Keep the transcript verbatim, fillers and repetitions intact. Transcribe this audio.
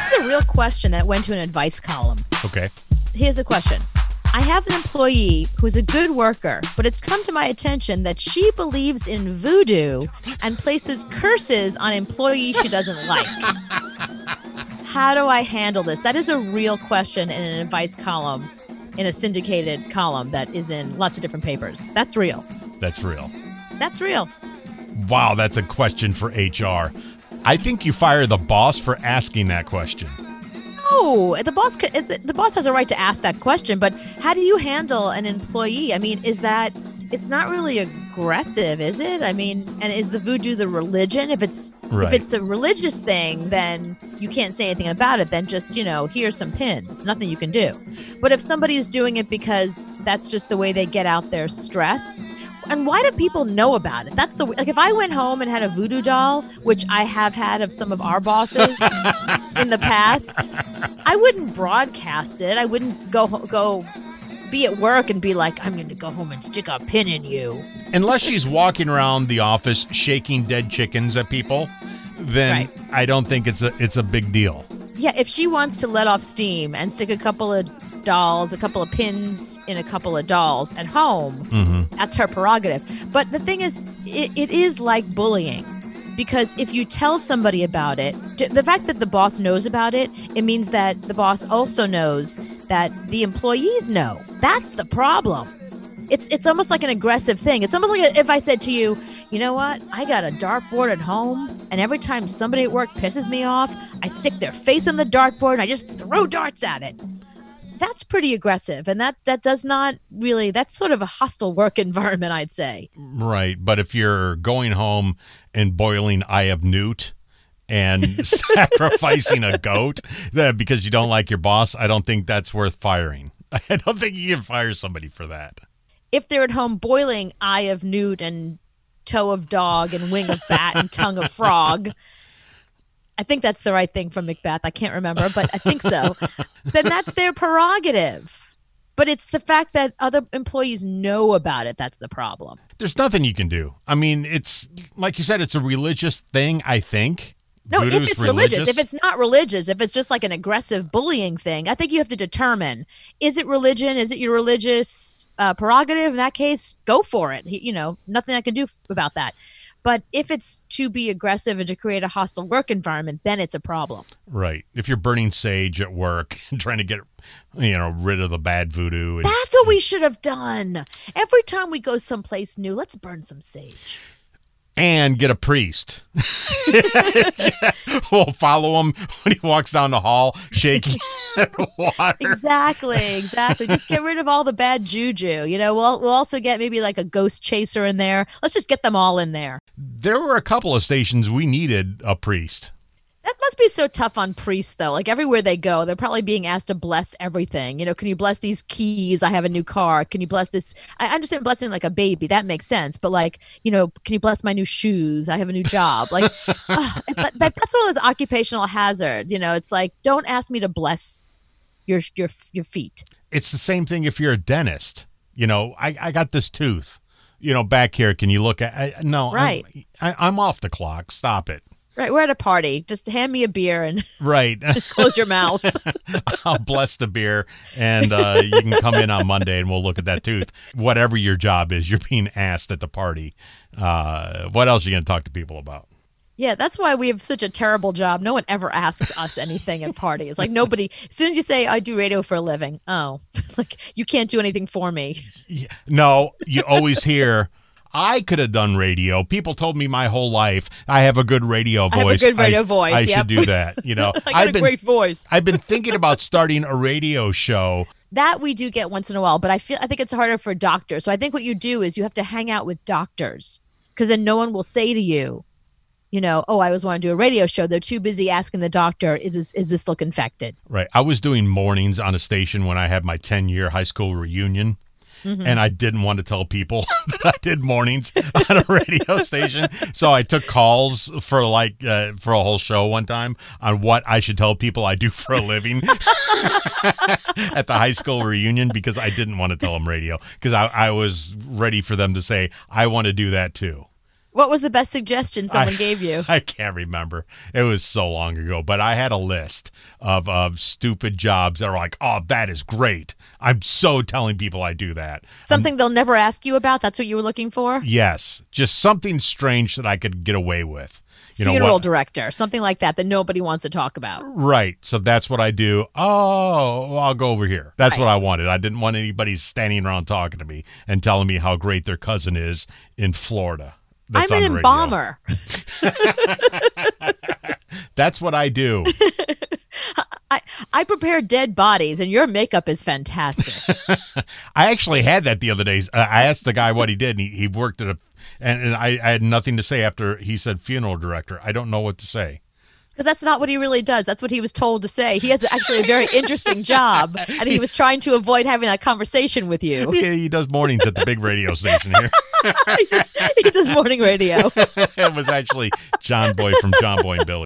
This is a real question that went to an advice column. Okay. Here's the question. I have an employee who's a good worker, but it's come to my attention that she believes in voodoo and places curses on employees she doesn't like. How do I handle this? That is a real question in an advice column, in a syndicated column that is in lots of different papers. That's real. That's real. That's real. Wow, that's a question for H R. I think you fire the boss for asking that question. No, the boss the boss has a right to ask that question, but how do you handle an employee? I mean, is that, it's not really aggressive, is it? I mean, and is the voodoo the religion? If it's Right. if it's a religious thing, then you can't say anything about it. Then just, you know, here's some pins. Nothing you can do. But if somebody is doing it because that's just the way they get out their stress, and why do people know about it? That's the, like, if I went home and had a voodoo doll, which I have had of some of our bosses in the past, I wouldn't broadcast it. I wouldn't go go be at work and be like, I'm going to go home and stick a pin in you. Unless she's walking around the office shaking dead chickens at people, then Right. I don't think it's a it's a big deal. Yeah, if she wants to let off steam and stick a couple of dolls, a couple of pins in a couple of dolls at home, Mm-hmm. that's her prerogative. But the thing is, it, it is like bullying. Because if you tell somebody about it, the fact that the boss knows about it, it means that the boss also knows that the employees know. That's the problem. It's it's almost like an aggressive thing. It's almost like if I said to you, you know what? I got a dartboard at home, and every time somebody at work pisses me off, I stick their face on the dartboard and I just throw darts at it. That's pretty aggressive, and that, that does not really, that's sort of a hostile work environment, I'd say. Right, but if you're going home and boiling Eye of Newt and sacrificing a goat that because you don't like your boss, I don't think that's worth firing. I don't think you can fire somebody for that. If they're at home boiling eye of newt and toe of dog and wing of bat and tongue of frog, I think that's the right thing from Macbeth. I can't remember, but I think so. Then that's their prerogative. But it's the fact that other employees know about it that's the problem. There's nothing you can do. I mean, it's like you said, it's a religious thing, I think. No, Voodoo's if it's religious. If it's not religious, if it's just like an aggressive bullying thing, I think you have to determine, is it religion? Is it your religious uh, prerogative? In that case, go for it. You know, nothing I can do about that. But if it's to be aggressive and to create a hostile work environment, then it's a problem. Right. If you're burning sage at work and trying to get, you know, rid of the bad voodoo. And, That's what we should have done. Every time we go someplace new, let's burn some sage. and get a priest. We'll follow him when he walks down the hall, shaking water. Exactly, exactly. Just get rid of all the bad juju. You know, we'll we'll also get maybe like a ghost chaser in there. Let's just get them all in there. There were a couple of stations we needed a priest. That must be so tough on priests, though. Like everywhere they go, they're probably being asked to bless everything. You know, can you bless these keys? I have a new car. Can you bless this? I understand blessing like a baby. That makes sense. But like, you know, can you bless my new shoes? I have a new job. Like, oh, that, that, that's one of those occupational hazards. You know, it's like, don't ask me to bless your your your feet. It's the same thing if you're a dentist. You know, I, I got this tooth, you know, back here. Can you look at I, No, right. I'm, I, I'm off the clock. Stop it. Right, we're at a party. Just hand me a beer and right. close your mouth. I'll bless the beer, and uh, you can come in on Monday, and we'll look at that tooth. Whatever your job is, you're being asked at the party. Uh, what else are you going to talk to people about? Yeah, that's why we have such a terrible job. No one ever asks us anything at parties. Like nobody, as soon as you say, I do radio for a living, oh, like you can't do anything for me. Yeah. No, you always hear, I could have done radio. People told me my whole life I have a good radio voice. I have a good radio I, voice. I yep. should do that. You know, I got I've a been, great voice. I've been thinking about starting a radio show. That we do get once in a while, but I feel I think it's harder for doctors. So I think what you do is you have to hang out with doctors because then no one will say to you, you know, oh, I always want to do a radio show. They're too busy asking the doctor, is is this look infected? Right. I was doing mornings on a station when I had my ten-year high school reunion. Mm-hmm. And I didn't want to tell people that I did mornings on a radio station. So I took calls for like uh, for a whole show one time on what I should tell people I do for a living at the high school reunion because I didn't want to tell them radio because I, I was ready for them to say, I want to do that too. What was the best suggestion someone I, gave you? I can't remember. It was so long ago, but I had a list of, of stupid jobs that are like, oh, that is great. I'm so telling people I do that. Something I'm, they'll never ask you about? That's what you were looking for? Yes. Just something strange that I could get away with. You Funeral know, what, director, something like that that nobody wants to talk about. Right. So that's what I do. Oh, well, I'll go over here. That's right. what I wanted. I didn't want anybody standing around talking to me and telling me how great their cousin is in Florida. That's I'm an embalmer. That's what I do. I, I prepare dead bodies, and your makeup is fantastic. I actually had that the other day. I asked the guy what he did, and he, he worked at a, and, and I, I had nothing to say after he said funeral director. I don't know what to say. Because that's not what he really does. That's what he was told to say. He has actually a very interesting job, and he was trying to avoid having that conversation with you. Yeah, he does mornings at the big radio station here. he, just, he does morning radio. It was actually John Boy from John Boy and Billy.